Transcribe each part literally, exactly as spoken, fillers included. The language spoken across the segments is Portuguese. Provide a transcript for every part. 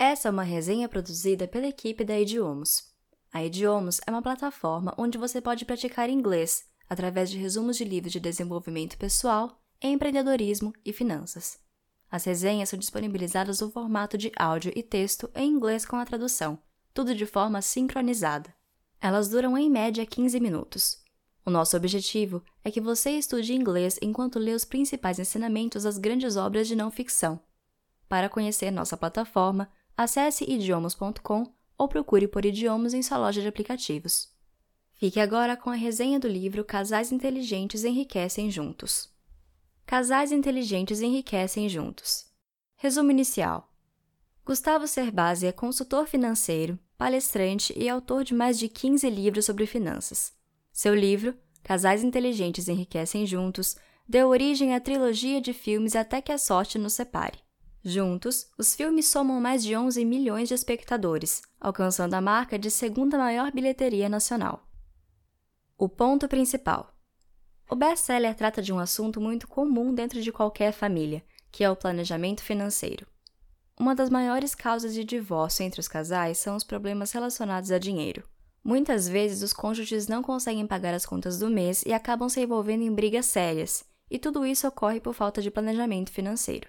Essa é uma resenha produzida pela equipe da Idiomos. A Idiomos é uma plataforma onde você pode praticar inglês através de resumos de livros de desenvolvimento pessoal, empreendedorismo e finanças. As resenhas são disponibilizadas no formato de áudio e texto em inglês com a tradução, tudo de forma sincronizada. Elas duram em média quinze minutos. O nosso objetivo é que você estude inglês enquanto lê os principais ensinamentos das grandes obras de não-ficção. Para conhecer nossa plataforma, acesse idiomos ponto com ou procure por Idiomos em sua loja de aplicativos. Fique agora com a resenha do livro Casais Inteligentes Enriquecem Juntos. Casais inteligentes enriquecem juntos. Resumo inicial. Gustavo Cerbasi é consultor financeiro, palestrante e autor de mais de quinze livros sobre finanças. Seu livro, Casais Inteligentes Enriquecem Juntos, deu origem à trilogia de filmes Até que a Sorte nos Separe. Juntos, os filmes somam mais de onze milhões de espectadores, alcançando a marca de segunda maior bilheteria nacional. O ponto principal. O best-seller trata de um assunto muito comum dentro de qualquer família, que é o planejamento financeiro. Uma das maiores causas de divórcio entre os casais são os problemas relacionados a dinheiro. Muitas vezes, os cônjuges não conseguem pagar as contas do mês e acabam se envolvendo em brigas sérias, e tudo isso ocorre por falta de planejamento financeiro.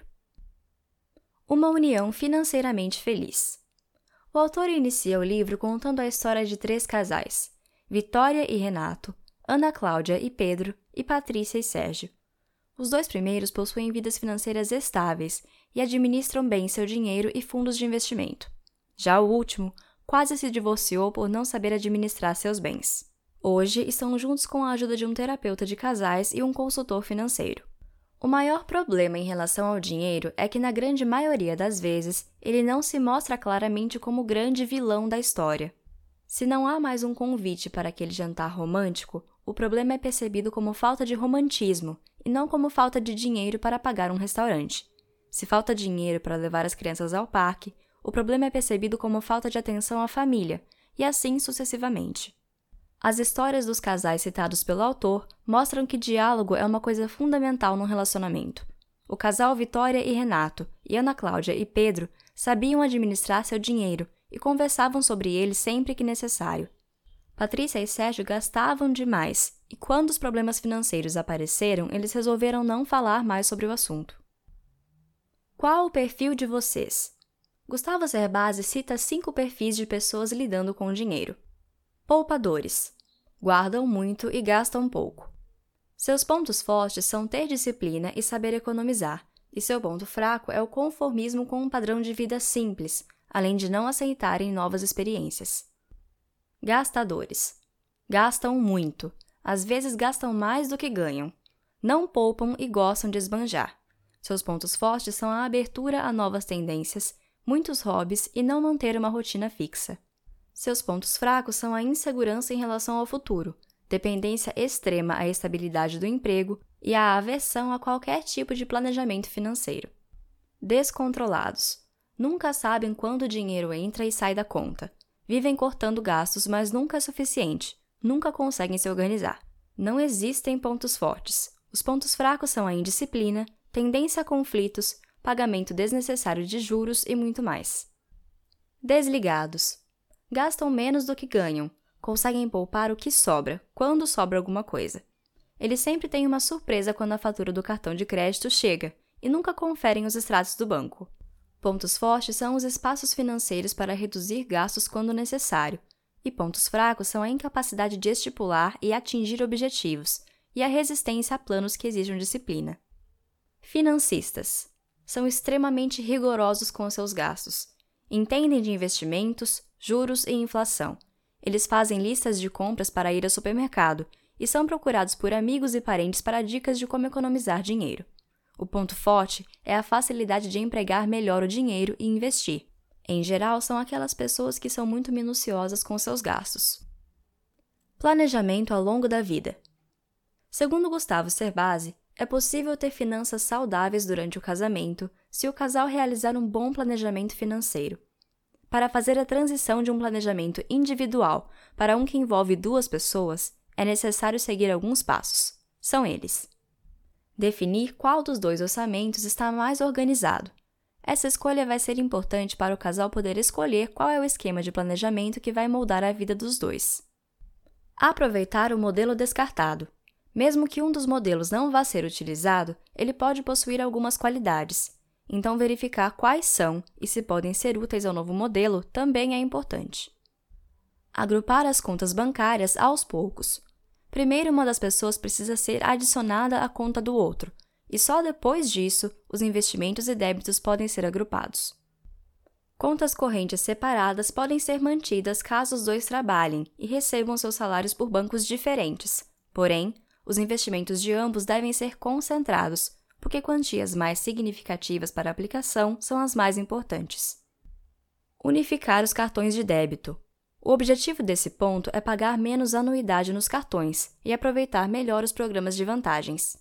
Uma união financeiramente feliz. O autor inicia o livro contando a história de três casais, Vitória e Renato, Ana Cláudia e Pedro, e Patrícia e Sérgio. Os dois primeiros possuem vidas financeiras estáveis e administram bem seu dinheiro e fundos de investimento. Já o último quase se divorciou por não saber administrar seus bens. Hoje estão juntos com a ajuda de um terapeuta de casais e um consultor financeiro. O maior problema em relação ao dinheiro é que, na grande maioria das vezes, ele não se mostra claramente como o grande vilão da história. Se não há mais um convite para aquele jantar romântico, o problema é percebido como falta de romantismo e não como falta de dinheiro para pagar um restaurante. Se falta dinheiro para levar as crianças ao parque, o problema é percebido como falta de atenção à família, e assim sucessivamente. As histórias dos casais citados pelo autor mostram que diálogo é uma coisa fundamental num relacionamento. O casal Vitória e Renato, e Ana Cláudia e Pedro sabiam administrar seu dinheiro e conversavam sobre ele sempre que necessário. Patrícia e Sérgio gastavam demais, e quando os problemas financeiros apareceram, eles resolveram não falar mais sobre o assunto. Qual o perfil de vocês? Gustavo Cerbasi cita cinco perfis de pessoas lidando com o dinheiro. Poupadores. Guardam muito e gastam pouco. Seus pontos fortes são ter disciplina e saber economizar, e seu ponto fraco é o conformismo com um padrão de vida simples, além de não aceitarem novas experiências. Gastadores. Gastam muito, às vezes gastam mais do que ganham. Não poupam e gostam de esbanjar. Seus pontos fortes são a abertura a novas tendências, muitos hobbies e não manter uma rotina fixa. Seus pontos fracos são a insegurança em relação ao futuro, dependência extrema à estabilidade do emprego e a aversão a qualquer tipo de planejamento financeiro. Descontrolados. Nunca sabem quando o dinheiro entra e sai da conta. Vivem cortando gastos, mas nunca é suficiente. Nunca conseguem se organizar. Não existem pontos fortes. Os pontos fracos são a indisciplina, tendência a conflitos, pagamento desnecessário de juros e muito mais. Desligados. Gastam menos do que ganham, conseguem poupar o que sobra, quando sobra alguma coisa. Eles sempre têm uma surpresa quando a fatura do cartão de crédito chega e nunca conferem os extratos do banco. Pontos fortes são os espaços financeiros para reduzir gastos quando necessário, e pontos fracos são a incapacidade de estipular e atingir objetivos, e a resistência a planos que exijam disciplina. Financistas. São extremamente rigorosos com seus gastos. Entendem de investimentos, juros e inflação. Eles fazem listas de compras para ir ao supermercado e são procurados por amigos e parentes para dicas de como economizar dinheiro. O ponto forte é a facilidade de empregar melhor o dinheiro e investir. Em geral, são aquelas pessoas que são muito minuciosas com seus gastos. Planejamento ao longo da vida. Segundo Gustavo Cerbasi, é possível ter finanças saudáveis durante o casamento se o casal realizar um bom planejamento financeiro. Para fazer a transição de um planejamento individual para um que envolve duas pessoas, é necessário seguir alguns passos. São eles: definir qual dos dois orçamentos está mais organizado. Essa escolha vai ser importante para o casal poder escolher qual é o esquema de planejamento que vai moldar a vida dos dois. Aproveitar o modelo descartado. Mesmo que um dos modelos não vá ser utilizado, ele pode possuir algumas qualidades. Então, verificar quais são e se podem ser úteis ao novo modelo também é importante. Agrupar as contas bancárias aos poucos. Primeiro, uma das pessoas precisa ser adicionada à conta do outro, e só depois disso, os investimentos e débitos podem ser agrupados. Contas correntes separadas podem ser mantidas caso os dois trabalhem e recebam seus salários por bancos diferentes. Porém, os investimentos de ambos devem ser concentrados, porque quantias mais significativas para a aplicação são as mais importantes. Unificar os cartões de débito. O objetivo desse ponto é pagar menos anuidade nos cartões e aproveitar melhor os programas de vantagens.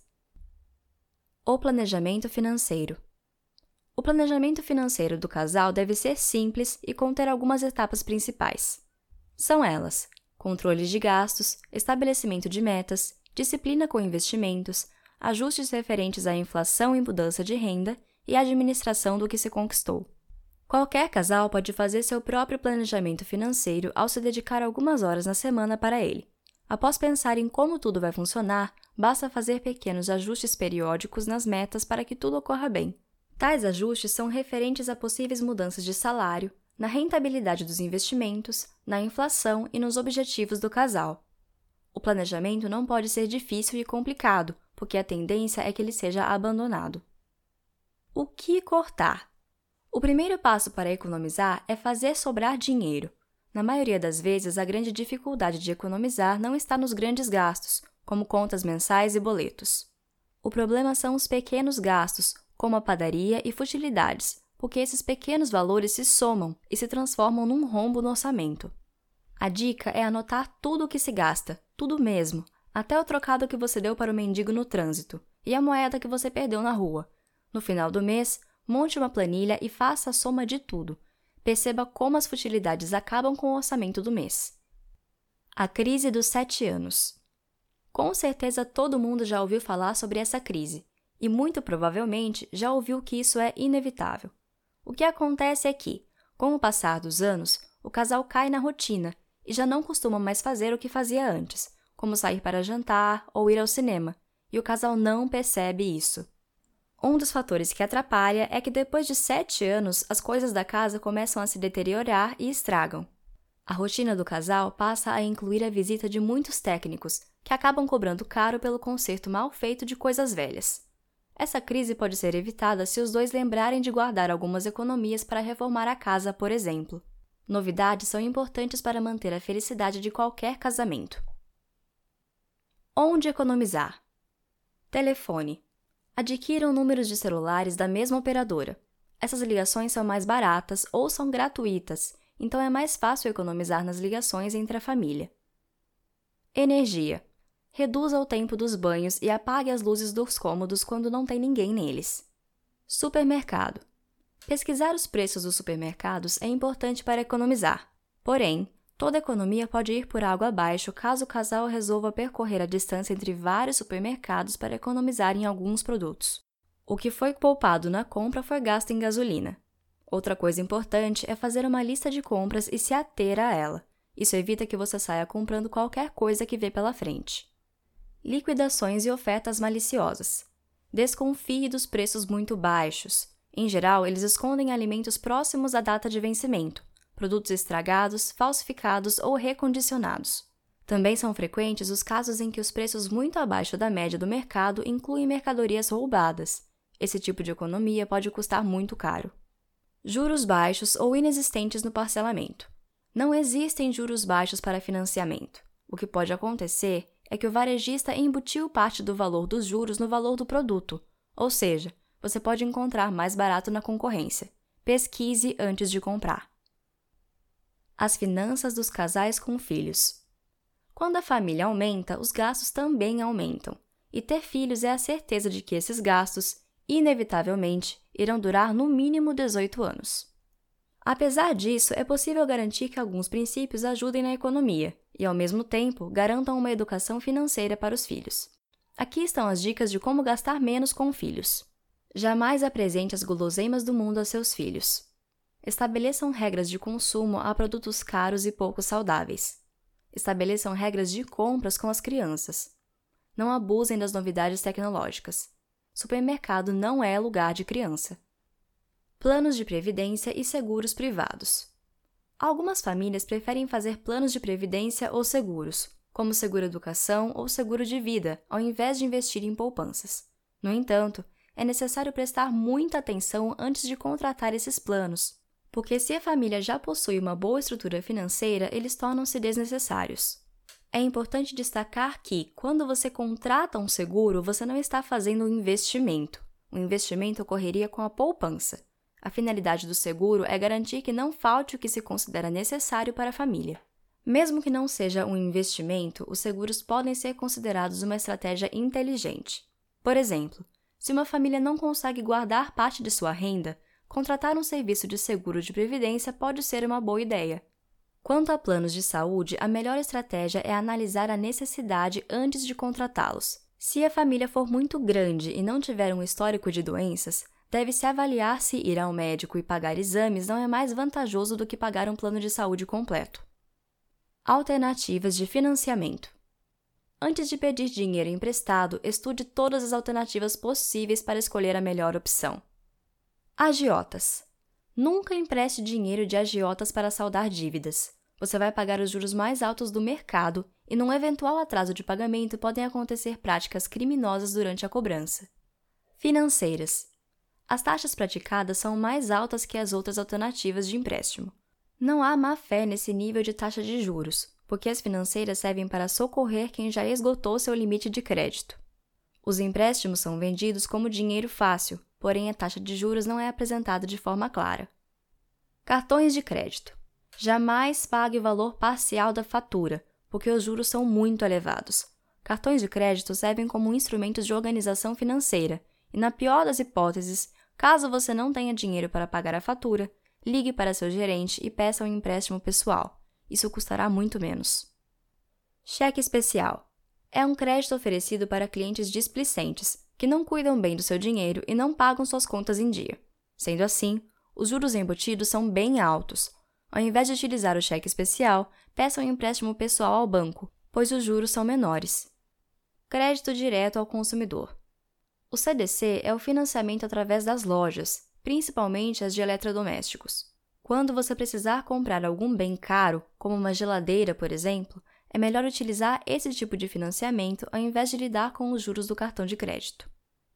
O planejamento financeiro. O planejamento financeiro do casal deve ser simples e conter algumas etapas principais. São elas: controle de gastos, estabelecimento de metas, disciplina com investimentos, ajustes referentes à inflação e mudança de renda e administração do que se conquistou. Qualquer casal pode fazer seu próprio planejamento financeiro ao se dedicar algumas horas na semana para ele. Após pensar em como tudo vai funcionar, basta fazer pequenos ajustes periódicos nas metas para que tudo ocorra bem. Tais ajustes são referentes a possíveis mudanças de salário, na rentabilidade dos investimentos, na inflação e nos objetivos do casal. O planejamento não pode ser difícil e complicado, porque a tendência é que ele seja abandonado. O que cortar? O primeiro passo para economizar é fazer sobrar dinheiro. Na maioria das vezes, a grande dificuldade de economizar não está nos grandes gastos, como contas mensais e boletos. O problema são os pequenos gastos, como a padaria e futilidades, porque esses pequenos valores se somam e se transformam num rombo no orçamento. A dica é anotar tudo o que se gasta, tudo mesmo, até o trocado que você deu para o mendigo no trânsito e a moeda que você perdeu na rua. No final do mês, monte uma planilha e faça a soma de tudo. Perceba como as futilidades acabam com o orçamento do mês. A crise dos sete anos. Com certeza todo mundo já ouviu falar sobre essa crise, e muito provavelmente já ouviu que isso é inevitável. O que acontece é que, com o passar dos anos, o casal cai na rotina e já não costuma mais fazer o que fazia antes, como sair para jantar ou ir ao cinema, e o casal não percebe isso. Um dos fatores que atrapalha é que depois de sete anos, as coisas da casa começam a se deteriorar e estragam. A rotina do casal passa a incluir a visita de muitos técnicos, que acabam cobrando caro pelo conserto mal feito de coisas velhas. Essa crise pode ser evitada se os dois lembrarem de guardar algumas economias para reformar a casa, por exemplo. Novidades são importantes para manter a felicidade de qualquer casamento. Onde economizar? Telefone. Adquiram números de celulares da mesma operadora. Essas ligações são mais baratas ou são gratuitas, então é mais fácil economizar nas ligações entre a família. Energia. Reduza o tempo dos banhos e apague as luzes dos cômodos quando não tem ninguém neles. Supermercado. Pesquisar os preços dos supermercados é importante para economizar. Porém, toda economia pode ir por água abaixo caso o casal resolva percorrer a distância entre vários supermercados para economizar em alguns produtos. O que foi poupado na compra foi gasto em gasolina. Outra coisa importante é fazer uma lista de compras e se ater a ela. Isso evita que você saia comprando qualquer coisa que vê pela frente. Liquidações e ofertas maliciosas. Desconfie dos preços muito baixos. Em geral, eles escondem alimentos próximos à data de vencimento, produtos estragados, falsificados ou recondicionados. Também são frequentes os casos em que os preços muito abaixo da média do mercado incluem mercadorias roubadas. Esse tipo de economia pode custar muito caro. Juros baixos ou inexistentes no parcelamento. Não existem juros baixos para financiamento. O que pode acontecer é que o varejista embutiu parte do valor dos juros no valor do produto, ou seja, você pode encontrar mais barato na concorrência. Pesquise antes de comprar. As finanças dos casais com filhos. Quando a família aumenta, os gastos também aumentam, e ter filhos é a certeza de que esses gastos, inevitavelmente, irão durar no mínimo dezoito anos. Apesar disso, é possível garantir que alguns princípios ajudem na economia e, ao mesmo tempo, garantam uma educação financeira para os filhos. Aqui estão as dicas de como gastar menos com filhos. Jamais apresente as guloseimas do mundo a seus filhos. Estabeleçam regras de consumo a produtos caros e pouco saudáveis. Estabeleçam regras de compras com as crianças. Não abusem das novidades tecnológicas. Supermercado não é lugar de criança. Planos de previdência e seguros privados. Algumas famílias preferem fazer planos de previdência ou seguros, como seguro-educação ou seguro de vida, ao invés de investir em poupanças. No entanto, é necessário prestar muita atenção antes de contratar esses planos, porque se a família já possui uma boa estrutura financeira, eles tornam-se desnecessários. É importante destacar que, quando você contrata um seguro, você não está fazendo um investimento. O investimento ocorreria com a poupança. A finalidade do seguro é garantir que não falte o que se considera necessário para a família. Mesmo que não seja um investimento, os seguros podem ser considerados uma estratégia inteligente. Por exemplo, se uma família não consegue guardar parte de sua renda, contratar um serviço de seguro de previdência pode ser uma boa ideia. Quanto a planos de saúde, a melhor estratégia é analisar a necessidade antes de contratá-los. Se a família for muito grande e não tiver um histórico de doenças, deve-se avaliar se ir ao médico e pagar exames não é mais vantajoso do que pagar um plano de saúde completo. Alternativas de financiamento. Antes de pedir dinheiro emprestado, estude todas as alternativas possíveis para escolher a melhor opção. Agiotas. Nunca empreste dinheiro de agiotas para saldar dívidas. Você vai pagar os juros mais altos do mercado e, num eventual atraso de pagamento, podem acontecer práticas criminosas durante a cobrança. Financeiras. As taxas praticadas são mais altas que as outras alternativas de empréstimo. Não há má-fé nesse nível de taxa de juros, porque as financeiras servem para socorrer quem já esgotou seu limite de crédito. Os empréstimos são vendidos como dinheiro fácil, porém a taxa de juros não é apresentada de forma clara. Cartões de crédito. Jamais pague o valor parcial da fatura, porque os juros são muito elevados. Cartões de crédito servem como instrumentos de organização financeira, e na pior das hipóteses, caso você não tenha dinheiro para pagar a fatura, ligue para seu gerente e peça um empréstimo pessoal. Isso custará muito menos. Cheque especial. É um crédito oferecido para clientes displicentes, que não cuidam bem do seu dinheiro e não pagam suas contas em dia. Sendo assim, os juros embutidos são bem altos. Ao invés de utilizar o cheque especial, peça um empréstimo pessoal ao banco, pois os juros são menores. Crédito direto ao consumidor. O C D C é o financiamento através das lojas, principalmente as de eletrodomésticos. Quando você precisar comprar algum bem caro, como uma geladeira, por exemplo, é melhor utilizar esse tipo de financiamento ao invés de lidar com os juros do cartão de crédito.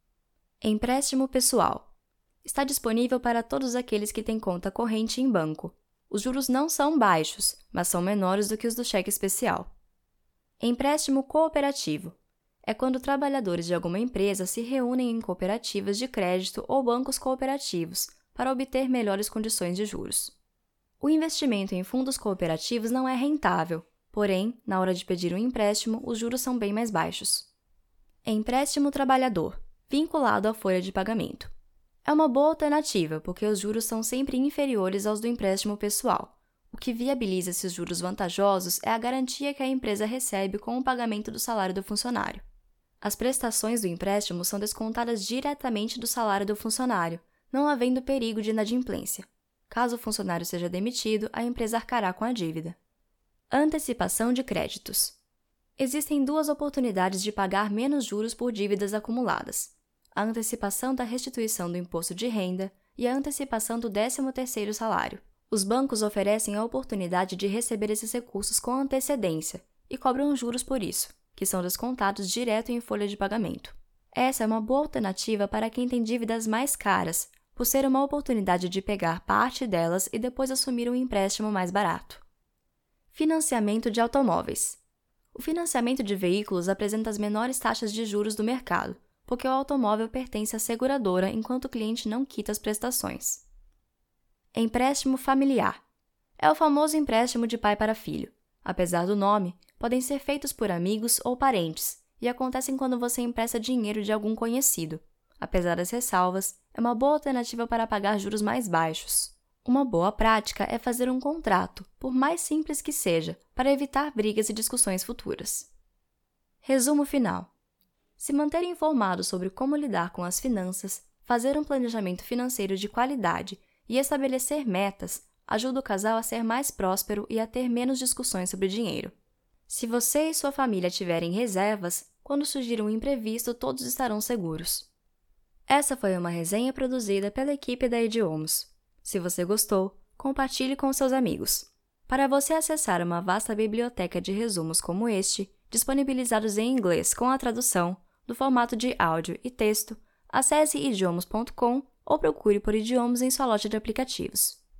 Empréstimo pessoal. Está disponível para todos aqueles que têm conta corrente em banco. Os juros não são baixos, mas são menores do que os do cheque especial. Empréstimo cooperativo. É quando trabalhadores de alguma empresa se reúnem em cooperativas de crédito ou bancos cooperativos para obter melhores condições de juros. O investimento em fundos cooperativos não é rentável, porém, na hora de pedir um empréstimo, os juros são bem mais baixos. Empréstimo trabalhador, vinculado à folha de pagamento. É uma boa alternativa, porque os juros são sempre inferiores aos do empréstimo pessoal. O que viabiliza esses juros vantajosos é a garantia que a empresa recebe com o pagamento do salário do funcionário. As prestações do empréstimo são descontadas diretamente do salário do funcionário, não havendo perigo de inadimplência. Caso o funcionário seja demitido, a empresa arcará com a dívida. Antecipação de créditos. Existem duas oportunidades de pagar menos juros por dívidas acumuladas: a antecipação da restituição do imposto de renda e a antecipação do décimo terceiro salário. Os bancos oferecem a oportunidade de receber esses recursos com antecedência e cobram juros por isso, que são descontados direto em folha de pagamento. Essa é uma boa alternativa para quem tem dívidas mais caras, por ser uma oportunidade de pegar parte delas e depois assumir um empréstimo mais barato. Financiamento de automóveis. O financiamento de veículos apresenta as menores taxas de juros do mercado, porque o automóvel pertence à seguradora enquanto o cliente não quita as prestações. Empréstimo familiar. É o famoso empréstimo de pai para filho. Apesar do nome, podem ser feitos por amigos ou parentes, e acontecem quando você empresta dinheiro de algum conhecido. Apesar das ressalvas, é uma boa alternativa para pagar juros mais baixos. Uma boa prática é fazer um contrato, por mais simples que seja, para evitar brigas e discussões futuras. Resumo final. Se manter informado sobre como lidar com as finanças, Fazer um planejamento financeiro de qualidade e estabelecer metas ajuda o casal a ser mais próspero e a ter menos discussões sobre dinheiro. Se você e sua família tiverem reservas, quando surgir um imprevisto, todos estarão seguros. Essa foi uma resenha produzida pela equipe da Idiomas. Se você gostou, compartilhe com seus amigos. Para você acessar uma vasta biblioteca de resumos como este, disponibilizados em inglês com a tradução, do formato de áudio e texto, acesse idiomas ponto com ou procure por idiomas em sua loja de aplicativos.